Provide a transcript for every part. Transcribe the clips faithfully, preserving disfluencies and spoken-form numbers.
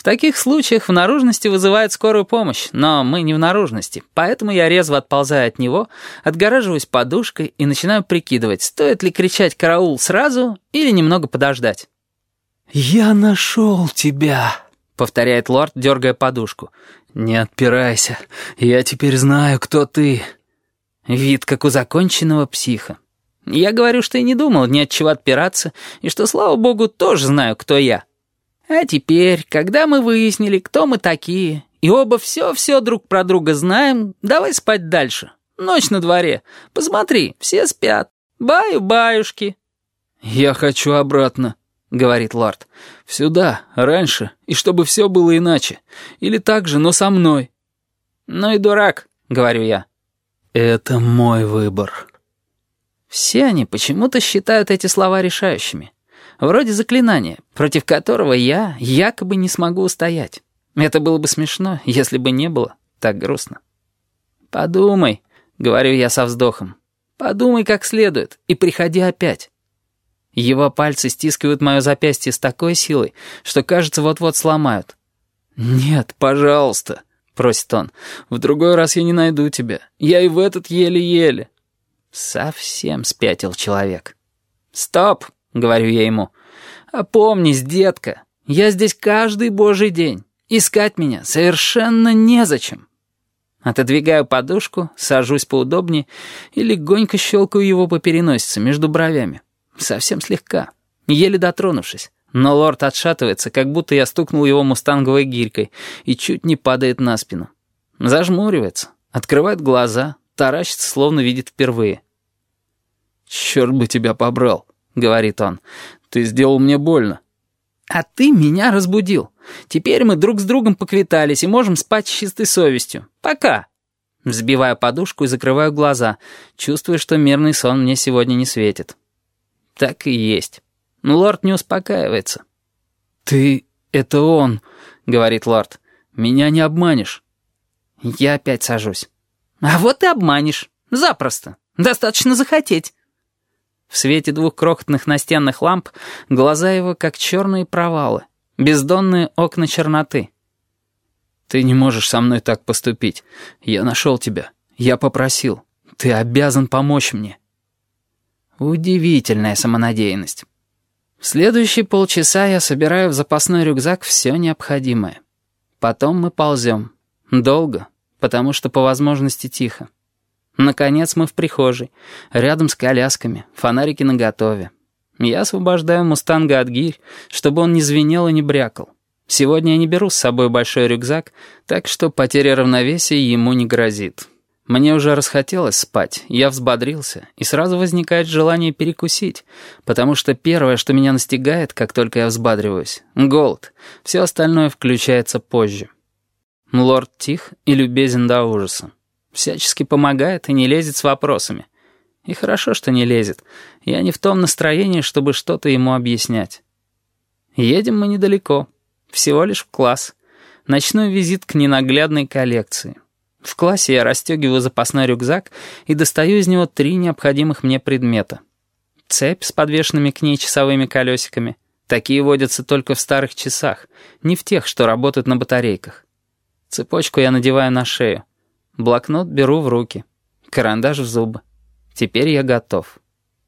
таких случаях в наружности вызывает скорую помощь, но мы не в наружности, поэтому я резво отползаю от него, отгораживаюсь подушкой и начинаю прикидывать, стоит ли кричать «караул» сразу или немного подождать. «Я нашел тебя», — повторяет лорд, дергая подушку. «Не отпирайся, я теперь знаю, кто ты». Вид, как у законченного психа. Я говорю, что и не думал ни от чего отпираться, и что, слава богу, тоже знаю, кто я. А теперь, когда мы выяснили, кто мы такие, и оба все-все друг про друга знаем, давай спать дальше. Ночь на дворе. Посмотри, все спят. Баю-баюшки. «Я хочу обратно», — говорит лорд. «Сюда, раньше, и чтобы все было иначе. Или так же, но со мной». «Ну и дурак», — говорю я. «Это мой выбор». Все они почему-то считают эти слова решающими. Вроде заклинания, против которого я якобы не смогу устоять. Это было бы смешно, если бы не было так грустно. «Подумай», — говорю я со вздохом. «Подумай как следует и приходи опять». Его пальцы стискивают мое запястье с такой силой, что, кажется, вот-вот сломают. «Нет, пожалуйста», — просит он. «В другой раз я не найду тебя. Я и в этот еле-еле». Совсем спятил человек. «Стоп!» — говорю я ему. «Опомнись, детка, я здесь каждый божий день. Искать меня совершенно незачем». Отодвигаю подушку, сажусь поудобнее и легонько щелкаю его по переносице между бровями. Совсем слегка, еле дотронувшись. Но лорд отшатывается, как будто я стукнул его мустанговой гирькой, и чуть не падает на спину. Зажмуривается, открывает глаза, таращится, словно видит впервые. «Черт бы тебя побрал», — говорит он. «Ты сделал мне больно». «А ты меня разбудил. Теперь мы друг с другом поквитались и можем спать с чистой совестью. Пока». Взбиваю подушку и закрываю глаза, чувствуя, что мирный сон мне сегодня не светит. Так и есть. Но лорд не успокаивается. «Ты... это он», — говорит лорд. «Меня не обманешь». Я опять сажусь. «А вот и обманешь. Запросто. Достаточно захотеть». В свете двух крохотных настенных ламп глаза его как черные провалы, бездонные окна черноты. «Ты не можешь со мной так поступить. Я нашел тебя. Я попросил. Ты обязан помочь мне». Удивительная самонадеянность. В следующие полчаса я собираю в запасной рюкзак все необходимое. Потом мы ползем. Долго, потому что по возможности тихо. Наконец мы в прихожей, рядом с колясками, фонарики наготове. Я освобождаю мустанга от гирь, чтобы он не звенел и не брякал. Сегодня я не беру с собой большой рюкзак, так что потеря равновесия ему не грозит. Мне уже расхотелось спать, я взбодрился, и сразу возникает желание перекусить, потому что первое, что меня настигает, как только я взбадриваюсь — голод. Все остальное включается позже. Лорд тих и любезен до ужаса. Всячески помогает и не лезет с вопросами. И хорошо, что не лезет. Я не в том настроении, чтобы что-то ему объяснять. Едем мы недалеко. Всего лишь в класс. Ночной визит к ненаглядной коллекции. В классе я расстегиваю запасной рюкзак и достаю из него три необходимых мне предмета. Цепь с подвешенными к ней часовыми колесиками. Такие водятся только в старых часах, не в тех, что работают на батарейках. Цепочку я надеваю на шею. Блокнот беру в руки. Карандаш в зубы. Теперь я готов.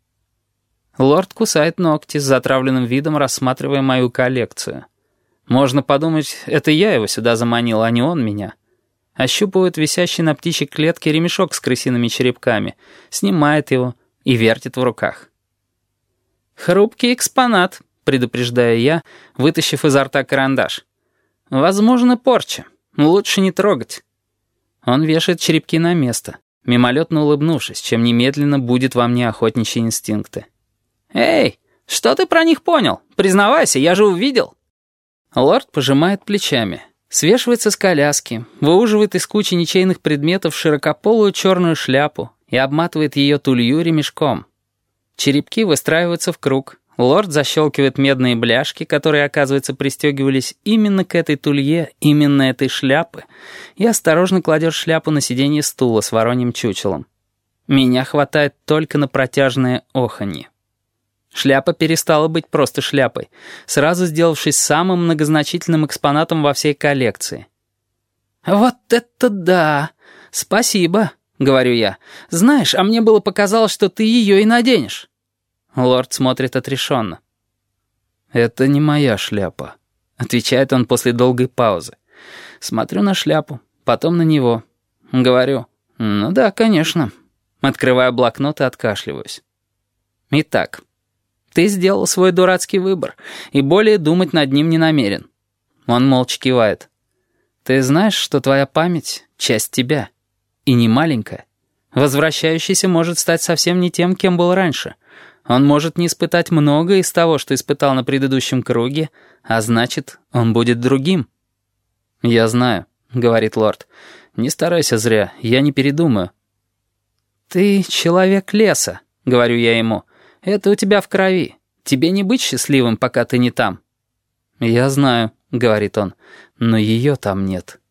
Лорд кусает ногти с затравленным видом, рассматривая мою коллекцию. Можно подумать, это я его сюда заманил, а не он меня. Ощупывает висящий на птичьей клетке ремешок с крысиными черепками, снимает его и вертит в руках. «Хрупкий экспонат», — предупреждаю я, вытащив изо рта карандаш. «Возможно, порча. Лучше не трогать». Он вешает черепки на место, мимолетно улыбнувшись, чем немедленно будет во мне охотничьи инстинкты. «Эй, что ты про них понял? Признавайся, я же увидел». Лорд пожимает плечами, свешивается с коляски, выуживает из кучи ничейных предметов широкополую черную шляпу и обматывает ее тулью ремешком. Черепки выстраиваются в круг. Лорд защелкивает медные бляшки, которые, оказывается, пристегивались именно к этой тулье, именно этой шляпы, и осторожно кладет шляпу на сиденье стула с вороньим чучелом. Меня хватает только на протяжное оханье. Шляпа перестала быть просто шляпой, сразу сделавшись самым многозначительным экспонатом во всей коллекции. «Вот это да! Спасибо!» — говорю я. «Знаешь, а мне было показалось, что ты ее и наденешь». Лорд смотрит отрешенно. «Это не моя шляпа», — отвечает он после долгой паузы. Смотрю на шляпу, потом на него. Говорю, «Ну да, конечно». Открываю блокнот и откашливаюсь. «Итак, ты сделал свой дурацкий выбор и более думать над ним не намерен». Он молча кивает. «Ты знаешь, что твоя память — часть тебя, и не маленькая. Возвращающийся может стать совсем не тем, кем был раньше. Он может не испытать многое из того, что испытал на предыдущем круге, а значит, он будет другим». «Я знаю», — говорит лорд. «Не старайся зря, я не передумаю». «Ты человек леса», — говорю я ему. «Это у тебя в крови. Тебе не быть счастливым, пока ты не там». «Я знаю», — говорит он, — «но ее там нет».